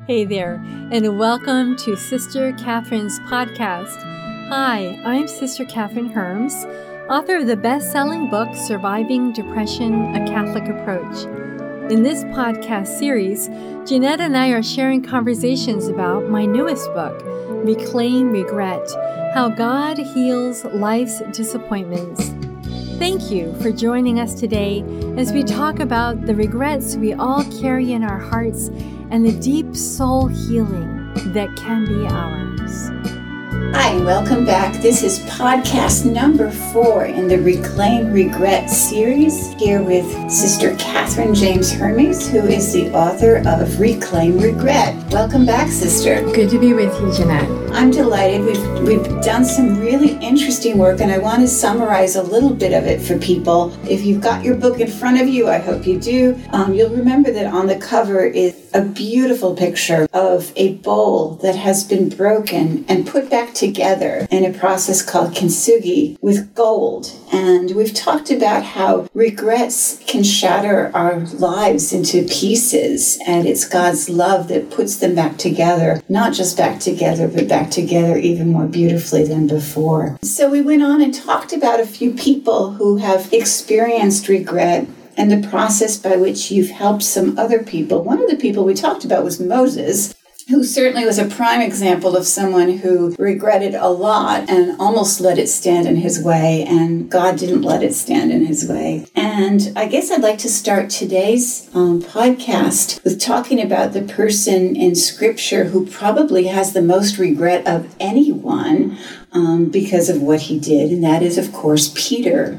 Hey there, and welcome to Sister Catherine's podcast. Hi, I'm Sister Catherine Herms, author of the best-selling book, Surviving Depression, A Catholic Approach. In this podcast series, Jeanette and I are sharing conversations about my newest book, Reclaim Regret, How God Heals Life's Disappointments. Thank you for joining us today as we talk about the regrets we all carry in our hearts and the deep soul healing that can be ours. Hi, welcome back. This is podcast number 4 in the Reclaim Regret series, here with Sister Catherine James Hermes, who is the author of Reclaim Regret. Welcome back, sister. Good to be with you, Jeanette. I'm delighted. We've done some really interesting work, and I want to summarize a little bit of it for people. If you've got your book in front of you, I hope you do, you'll remember that on the cover is a beautiful picture of a bowl that has been broken and put back together in a process called kintsugi with gold. And we've talked about how regrets can shatter our lives into pieces, and it's God's love that puts them back together, not just back together, but back together even more beautifully than before. So we went on and talked about a few people who have experienced regret and the process by which you've helped some other people. One of the people we talked about was Moses, who certainly was a prime example of someone who regretted a lot and almost let it stand in his way, and God didn't let it stand in his way. And I guess I'd like to start today's podcast with talking about the person in Scripture who probably has the most regret of anyone because of what he did, and that is, of course, Peter.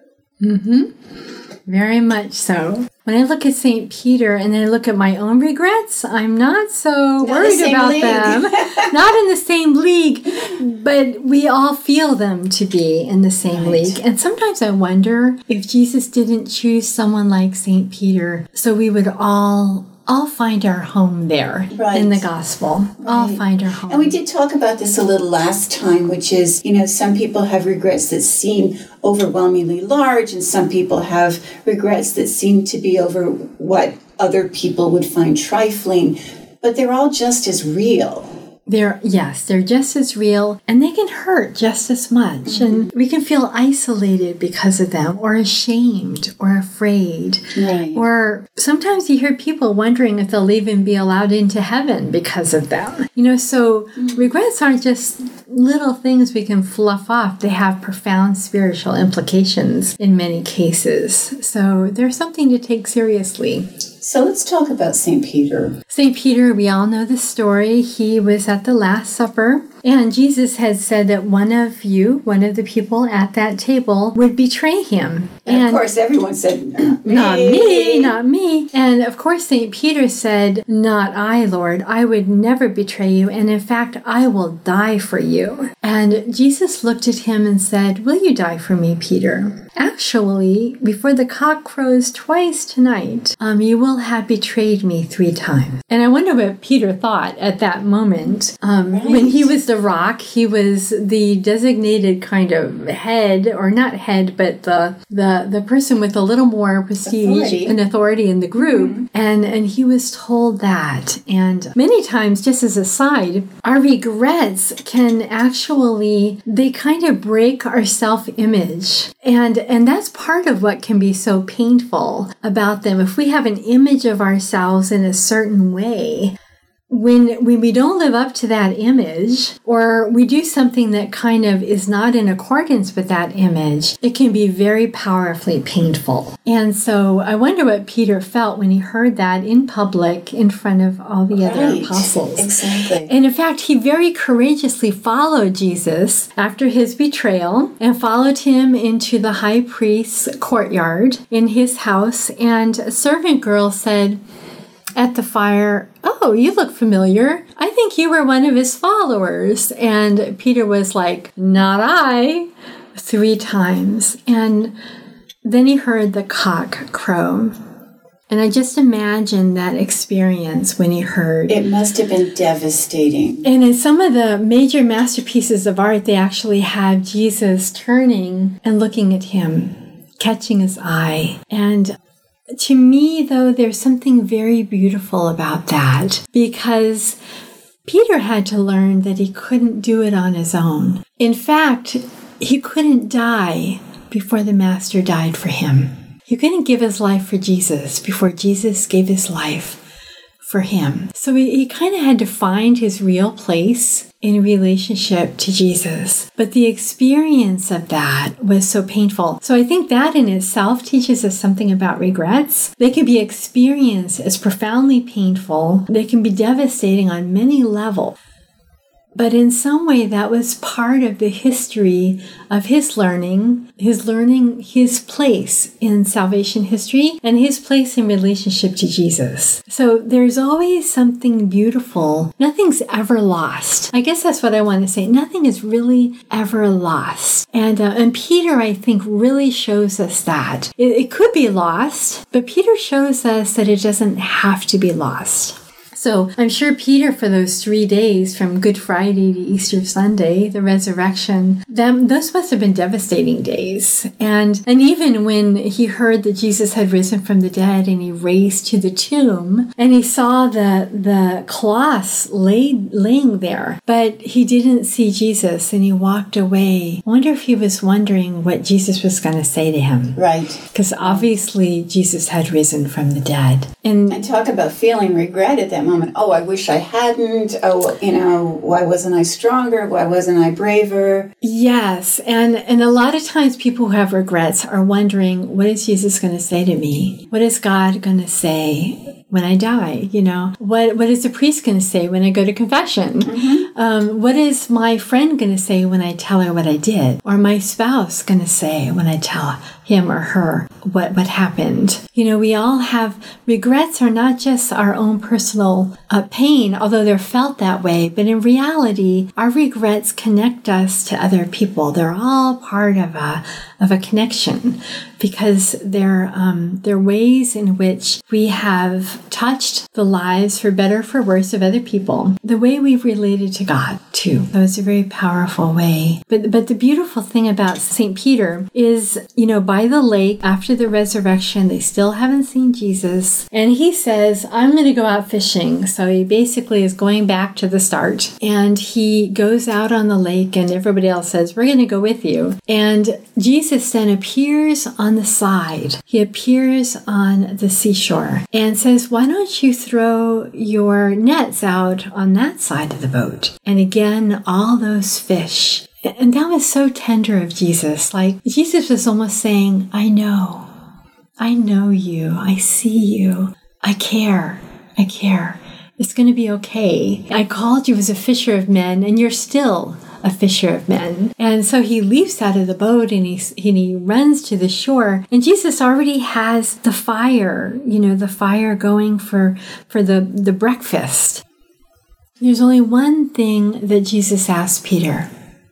Very much so. When I look at St. Peter and then I look at my own regrets, I'm not so worried about them. Not in the same league, but we all feel them to be in the same league. And sometimes I wonder if Jesus didn't choose someone like St. Peter so we would all find our home there in the gospel. All find our home. And we did talk about this a little last time, which is, some people have regrets that seem overwhelmingly large, and some people have regrets that seem to be over what other people would find trifling, but they're all just as real. They're just as real, and they can hurt just as much. And we can feel isolated because of them, or ashamed, or afraid. Right. Or sometimes you hear people wondering if they'll even be allowed into heaven because of them. So regrets aren't just little things we can fluff off. They have profound spiritual implications in many cases. So there's something to take seriously. So let's talk about St. Peter. St. Peter, we all know the story. He was at the Last Supper, and Jesus had said that one of the people at that table would betray him. And of course, everyone said, Not me. And of course, St. Peter said, not I, Lord. I would never betray you. And in fact, I will die for you. And Jesus looked at him and said, will you die for me, Peter? Actually, before the cock crows twice tonight, you will have betrayed me 3 times. And I wonder what Peter thought at that moment. When he was the rock, he was the designated kind of head, or not head, but the person with a little more prestige and authority in the group. And he was told that. And many times, just as a side, our regrets can actually, they kind of break our self-image. And that's part of what can be so painful about them. If we have an image of ourselves in a certain way, when we don't live up to that image, or we do something that kind of is not in accordance with that image, it can be very powerfully painful. And so I wonder what Peter felt when he heard that in public in front of all the other apostles. Exactly. And in fact, he very courageously followed Jesus after his betrayal and followed him into the high priest's courtyard in his house. And a servant girl said at the fire, oh, you look familiar. I think you were one of his followers. And Peter was like, not I, 3 times. And then he heard the cock crow. And I just imagine that experience when he heard. It must have been devastating. And in some of the major masterpieces of art, they actually have Jesus turning and looking at him, catching his eye. And To me, though, there's something very beautiful about that, because Peter had to learn that he couldn't do it on his own. In fact, he couldn't die before the Master died for him. He couldn't give his life for Jesus before Jesus gave his life for him. So he kind of had to find his real place in relationship to Jesus. But the experience of that was so painful. So I think that in itself teaches us something about regrets. They can be experienced as profoundly painful. They can be devastating on many levels. But in some way, that was part of the history of his learning his place in salvation history and his place in relationship to Jesus. So there's always something beautiful. Nothing's ever lost. I guess that's what I want to say. Nothing is really ever lost. And Peter, I think, really shows us that. It could be lost, but Peter shows us that it doesn't have to be lost. So I'm sure Peter, for those 3 days from Good Friday to Easter Sunday, the resurrection, those must have been devastating days. And even when he heard that Jesus had risen from the dead and he raced to the tomb and he saw the cloths laying there, but he didn't see Jesus and he walked away. I wonder if he was wondering what Jesus was going to say to him. Right. Because obviously Jesus had risen from the dead. And talk about feeling regret at that moment. Oh, I wish I hadn't. Oh, why wasn't I stronger? Why wasn't I braver? Yes. And a lot of times people who have regrets are wondering, what is Jesus going to say to me? What is God going to say when I die? What is the priest going to say when I go to confession? Mm-hmm. What is my friend going to say when I tell her what I did? Or my spouse going to say when I tell him or her what happened? We all have regrets are not just our own personal pain, although they're felt that way, but in reality, our regrets connect us to other people. They're all part of a connection because they're ways in which we have touched the lives, for better or for worse, of other people. The way we've related to God, too. That was a very powerful way. But the beautiful thing about St. Peter is, by the lake after the resurrection, they still haven't seen Jesus. And he says, I'm going to go out fishing. So he basically is going back to the start. And he goes out on the lake and everybody else says, we're going to go with you. And Jesus then appears on the side. He appears on the seashore and says, why don't you throw your nets out on that side of the boat? And again, all those fish. And that was so tender of Jesus. Like Jesus was almost saying, I know you. I see you. I care. It's going to be okay. I called you as a fisher of men, and you're still a fisher of men. And so he leaps out of the boat and he runs to the shore. And Jesus already has the fire, the fire going for the breakfast. There's only one thing that Jesus asked Peter.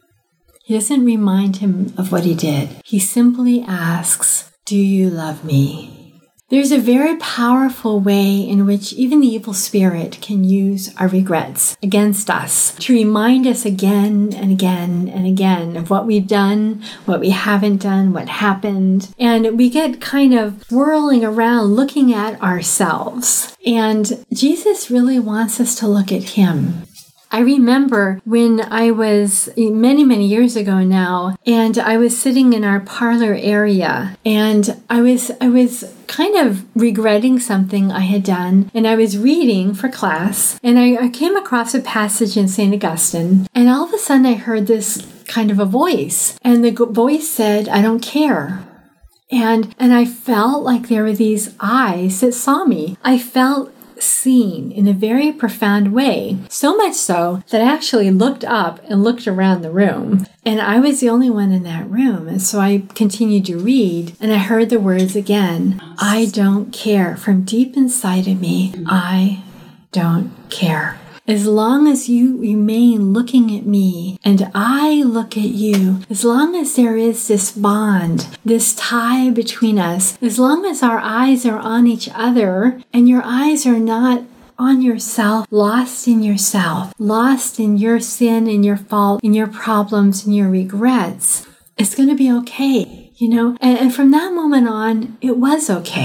He doesn't remind him of what he did. He simply asks, do you love me? There's a very powerful way in which even the evil spirit can use our regrets against us to remind us again and again and again of what we've done, what we haven't done, what happened. And we get kind of whirling around looking at ourselves. And Jesus really wants us to look at him. I remember when I was many, many years ago now, and I was sitting in our parlor area, and I was kind of regretting something I had done, and I was reading for class, and I came across a passage in St. Augustine, and all of a sudden I heard this kind of a voice, and the voice said, I don't care. And I felt like there were these eyes that saw me. I felt seen in a very profound way, so much so that I actually looked up and looked around the room, and I was the only one in that room. And so I continued to read, and I heard the words again, I don't care. From deep inside of me, I don't care. As long as you remain looking at me and I look at you, as long as there is this bond, this tie between us, as long as our eyes are on each other and your eyes are not on yourself, lost in yourself, lost in your sin and your fault, in your problems and your regrets, it's going to be okay. And from that moment on, it was okay.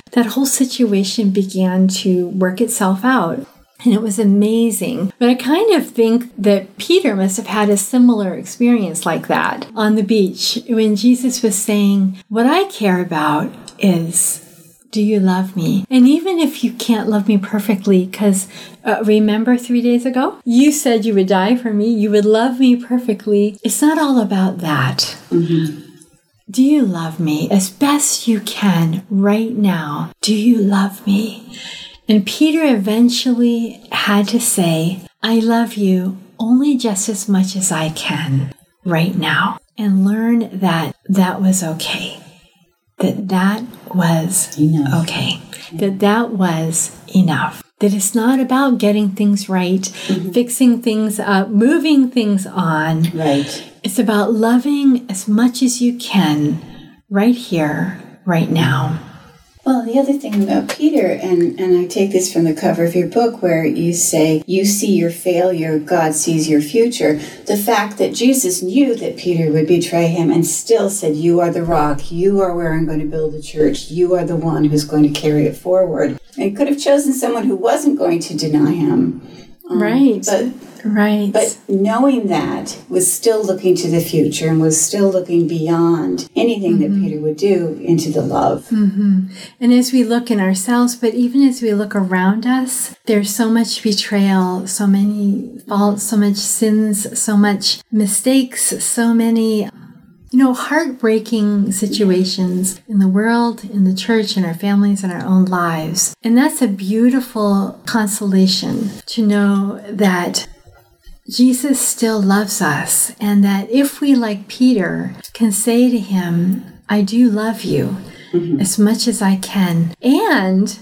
that whole situation began to work itself out. And it was amazing. But I kind of think that Peter must have had a similar experience like that on the beach when Jesus was saying, what I care about is, do you love me? And even if you can't love me perfectly, because remember 3 days ago, you said you would die for me, you would love me perfectly. It's not all about that. Mm-hmm. Do you love me as best you can right now? Do you love me? And Peter eventually had to say, I love you only just as much as I can right now, and learn that that was okay. That was enough. Okay. That was enough. That it's not about getting things right, fixing things up, moving things on. Right. It's about loving as much as you can right here, right now. Well, the other thing about Peter, and I take this from the cover of your book where you say, you see your failure, God sees your future. The fact that Jesus knew that Peter would betray him and still said, you are the rock, you are where I'm going to build a church, you are the one who's going to carry it forward. And he could have chosen someone who wasn't going to deny him. Right. But knowing that, was still looking to the future and was still looking beyond anything that Peter would do into the love. Mm-hmm. And as we look in ourselves, but even as we look around us, there's so much betrayal, so many faults, so much sins, so much mistakes, so many heartbreaking situations in the world, in the church, in our families, in our own lives. And that's a beautiful consolation to know that Jesus still loves us, and that if we, like Peter, can say to him, I do love you as much as I can. And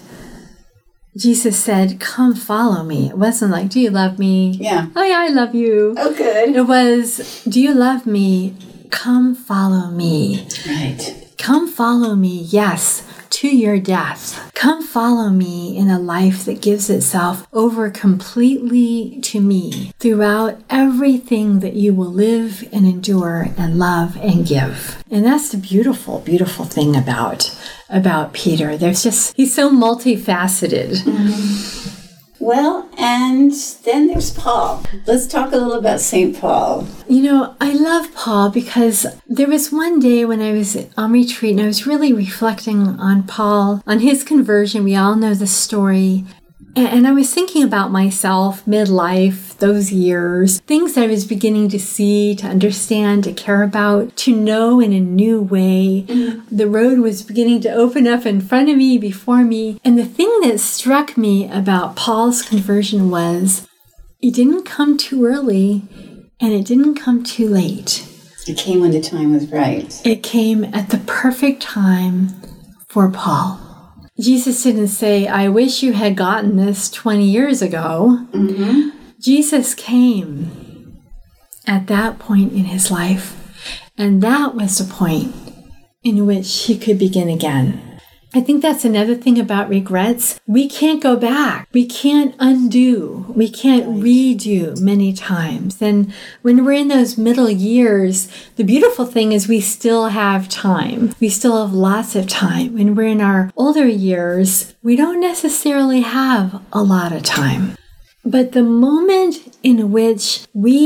Jesus said, come follow me. It wasn't like, do you love me? Yeah. Oh, yeah, I love you. Oh, good. It was, do you love me? Come follow me. Right. Come follow me, yes, to your death. Come follow me in a life that gives itself over completely to me throughout everything that you will live and endure and love and give. And that's the beautiful, beautiful thing about Peter. He's so multifaceted. Mm-hmm. Well, and then there's Paul. Let's talk a little about St. Paul. I love Paul because there was one day when I was on retreat and I was really reflecting on Paul, on his conversion. We all know the story. And I was thinking about myself, midlife, those years, things I was beginning to see, to understand, to care about, to know in a new way. The road was beginning to open up in front of me, before me. And the thing that struck me about Paul's conversion was it didn't come too early and it didn't come too late. It came when the time was right. It came at the perfect time for Paul. Jesus didn't say, I wish you had gotten this 20 years ago. Mm-hmm. Jesus came at that point in his life, and that was the point in which he could begin again. I think that's another thing about regrets. We can't go back. We can't undo. We can't redo many times. And when we're in those middle years, the beautiful thing is we still have time. We still have lots of time. When we're in our older years, we don't necessarily have a lot of time. But the moment in which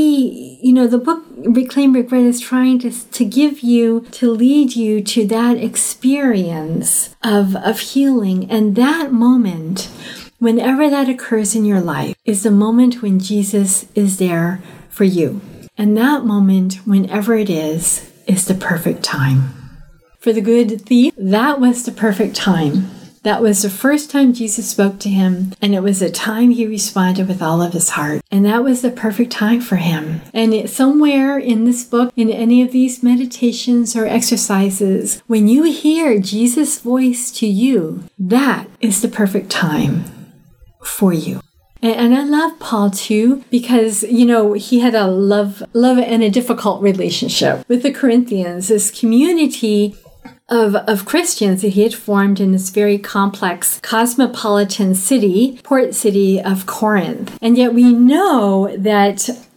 the book Reclaim Regret is trying to give you, to lead you to that experience of healing. And that moment, whenever that occurs in your life, is the moment when Jesus is there for you. And that moment, whenever it is the perfect time. For the good thief, that was the perfect time. That was the first time Jesus spoke to him, and it was the time he responded with all of his heart. And that was the perfect time for him. And somewhere in this book, in any of these meditations or exercises, when you hear Jesus' voice to you, that is the perfect time for you. And I love Paul too, because, he had a love and a difficult relationship with the Corinthians, this community of Christians that he had formed in this very complex cosmopolitan city, port city of Corinth. And yet we know that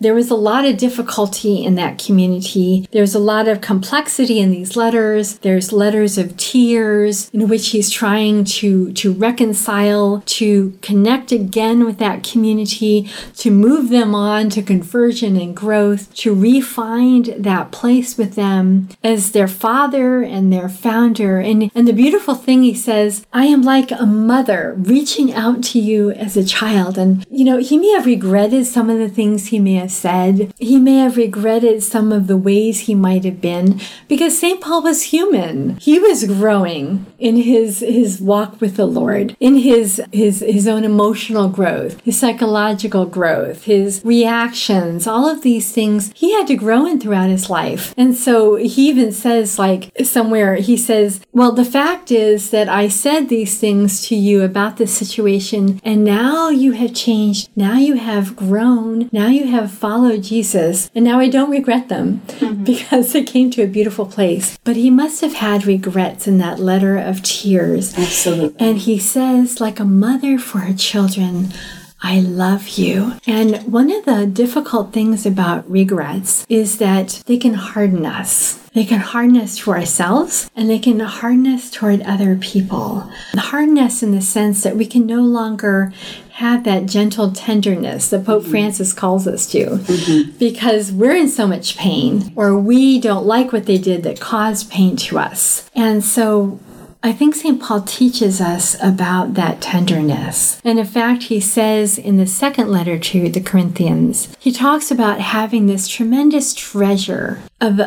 there was a lot of difficulty in that community. There's a lot of complexity in these letters. There's letters of tears in which he's trying to reconcile, to connect again with that community, to move them on to conversion and growth, to re-find that place with them as their father and their founder. And the beautiful thing, he says, I am like a mother reaching out to you as a child. And, he may have regretted some of the things he may have said. He may have regretted some of the ways he might have been, because St. Paul was human. He was growing in his walk with the Lord, in his own emotional growth, his psychological growth, his reactions, all of these things he had to grow in throughout his life. And so he even says, like somewhere, he says, well, the fact is that I said these things to you about this situation, and now you have changed. Now you have grown. Now you have followed Jesus. And now I don't regret them because they came to a beautiful place. But he must have had regrets in that letter of tears. Absolutely. And he says, like a mother for her children, I love you. And one of the difficult things about regrets is that they can harden us. They can harden us to ourselves, and they can harden us toward other people. Harden us in the sense that we can no longer have that gentle tenderness that Pope Francis calls us to, because we're in so much pain, or we don't like what they did that caused pain to us. And so I think St. Paul teaches us about that tenderness. And in fact, he says in the second letter to the Corinthians, he talks about having this tremendous treasure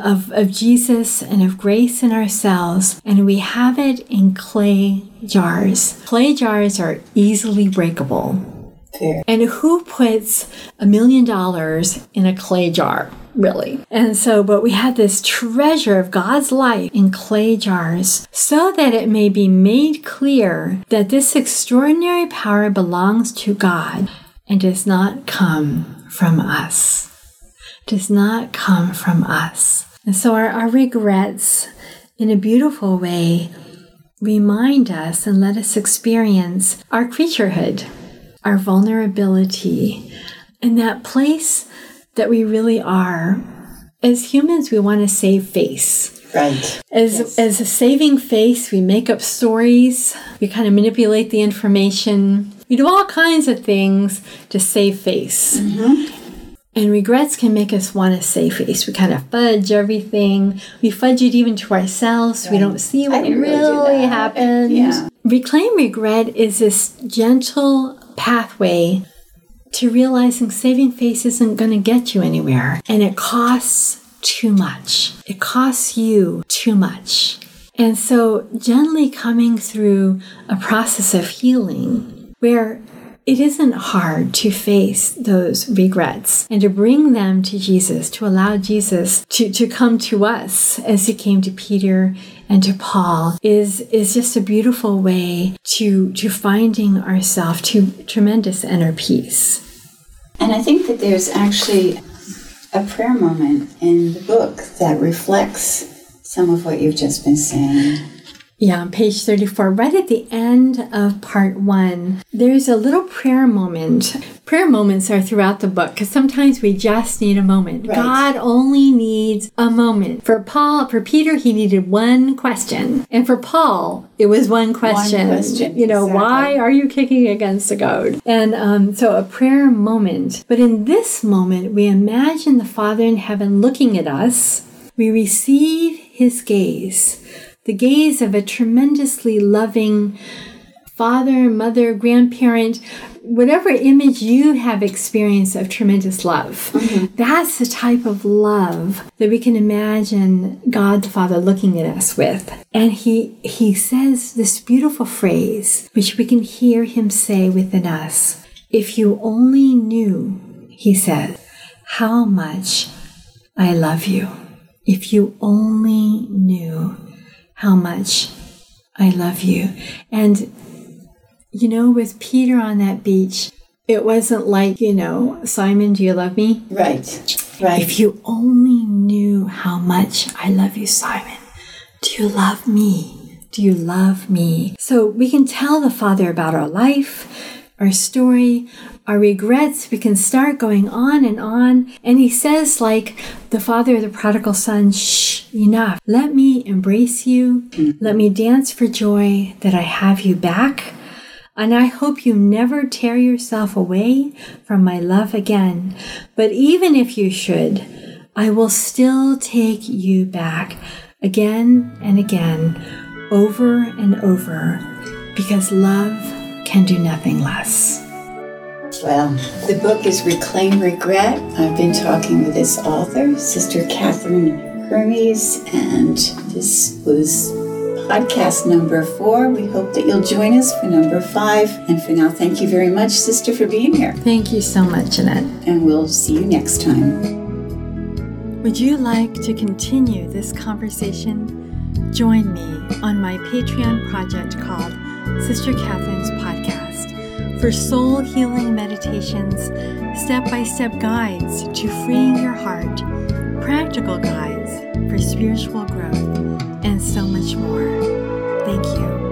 of Jesus and of grace in ourselves, and we have it in clay jars. Clay jars are easily breakable. Fair. And who puts $1 million in a clay jar? Really. And so, but we have this treasure of God's life in clay jars, so that it may be made clear that this extraordinary power belongs to God and does not come from us. Does not come from us. And so our regrets, in a beautiful way, remind us and let us experience our creaturehood, our vulnerability, and that place that we really are. As humans, we want to save face. Right. As a saving face, we make up stories. We kind of manipulate the information. We do all kinds of things to save face. And regrets can make us want to save face. We kind of fudge everything. We fudge it even to ourselves. Right. We don't see what really happened. Yeah. Reclaim regret is this gentle pathway to realizing saving face isn't going to get you anywhere. And it costs too much. It costs you too much. And so gently coming through a process of healing where it isn't hard to face those regrets and to bring them to Jesus, to allow Jesus to come to us as he came to Peter and to Paul is just a beautiful way to finding ourselves to tremendous inner peace. And I think that there's actually a prayer moment in the book that reflects some of what you've just been saying. Yeah, on page 34, right at the end of part 1, there's a little prayer moment. Prayer moments are throughout the book because sometimes we just need a moment. Right. God only needs a moment. For Peter, he needed one question. And for Paul, it was one question. Exactly. Why are you kicking against the goad? And so a prayer moment. But in this moment, we imagine the Father in heaven looking at us. We receive his gaze. The gaze of a tremendously loving father, mother, grandparent, whatever image you have experienced of tremendous love. That's the type of love that we can imagine God the Father looking at us with. And he says this beautiful phrase, which we can hear him say within us. If you only knew, he said, how much I love you. If you only knew how much I love you. And, with Peter on that beach, it wasn't like, Simon, do you love me? Right. If you only knew how much I love you, Simon, do you love me? Do you love me? So we can tell the Father about our life. our story, our regrets. We can start going on. And he says, like the father of the prodigal son, shh, enough. Let me embrace you. Let me dance for joy that I have you back. And I hope you never tear yourself away from my love again. But even if you should, I will still take you back again and again, over and over, because love can do nothing less. Well, the book is Reclaim Regret. I've been talking with its author, Sister Catherine Hermes, and this was podcast number 4. We hope that you'll join us for number 5. And for now, thank you very much, Sister, for being here. Thank you so much, Jeanette. And we'll see you next time. Would you like to continue this conversation? Join me on my Patreon project called Sister Catherine's Podcast for soul healing meditations, step-by-step guides to freeing your heart, practical guides for spiritual growth, and so much more. Thank you.